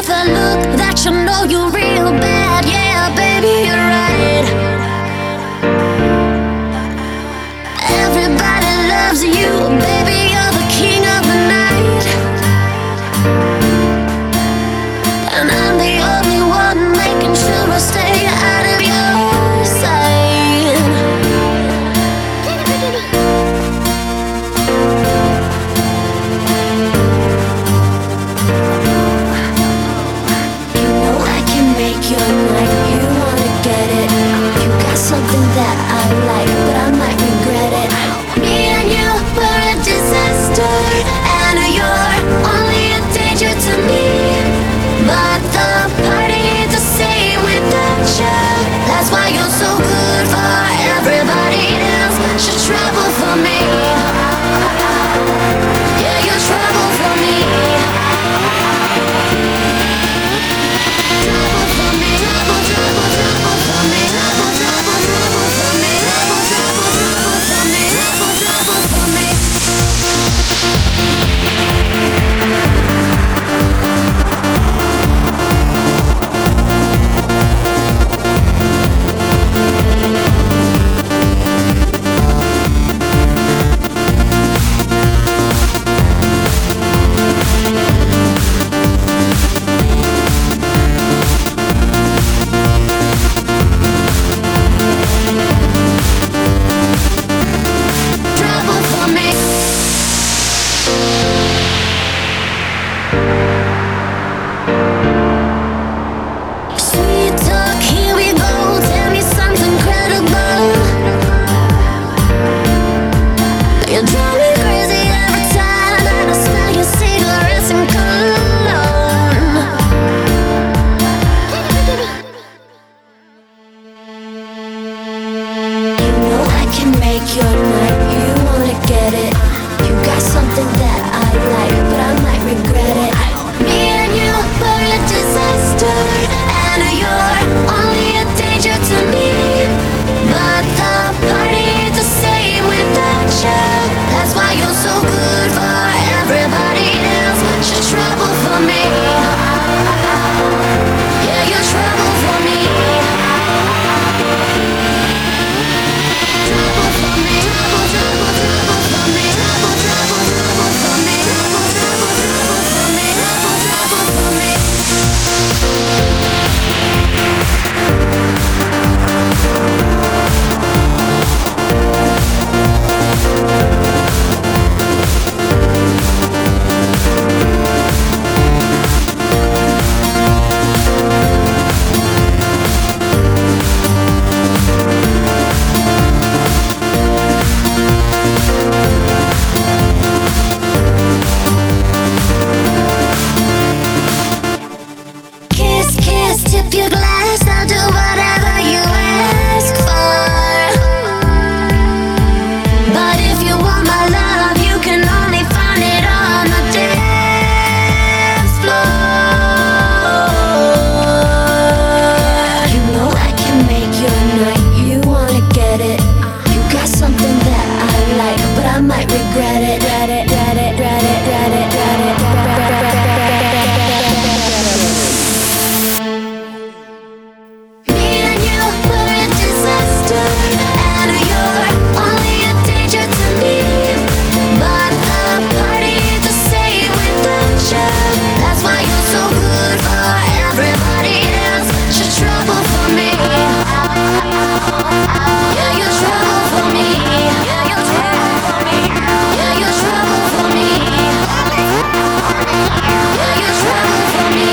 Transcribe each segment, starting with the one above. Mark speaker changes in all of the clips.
Speaker 1: got the look that you know you're real bad. Yeah, baby, you're right. Everybody loves you, baby, you're the king of the night. And I'm the only one making sure I stay out of your sight. You know I can make your night. You wanna get it. You got something that I like, but I might regret it. Me and you were a disaster, and you're only a danger to me. But the party ain't the same without you. That's why you're so good for everybody else. Should trouble for me. Yeah, you're trouble for me. Trouble for me. Trouble, trouble, trouble for me. Trouble, trouble, trouble for me. Trouble, trouble, trouble for me. Trouble, trouble for me. Trouble for me. Sweet talk, here we go. Tell me something credible. You drive me crazy every time that I smell your cigarettes and cologne. You know I can make your night. You wanna get it. You got something that I like, but I might regret it. Me and you were a disaster, and you're only a danger to me. But the party ain't the same without you. That's why you're so good for everybody else. Should trouble for me. Yeah, you're trouble for me. Trouble for me. Trouble, trouble, trouble for me. Trouble, trouble, trouble for me. Trouble, trouble, trouble for me. Trouble, trouble for me. Kiss, kiss, tip your glass. I'll do whatever you ask for. But if you want my love, you can only find it on the dance floor. You know I can make your night. You wanna get it. You got something that I like, but I might regret it. Me and you were a disaster, and you're only a danger to me. But the party ain't the same without you. That's why you're so good for everybody else. Should trouble for me. Yeah, you're trouble for me. Yeah, you're trouble for me. Yeah, you're trouble for me. Yeah, you're trouble for me.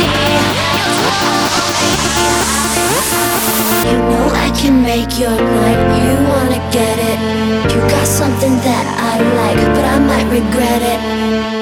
Speaker 1: You know I can make your night. You wanna get it. You got something that I like, but I might regret it.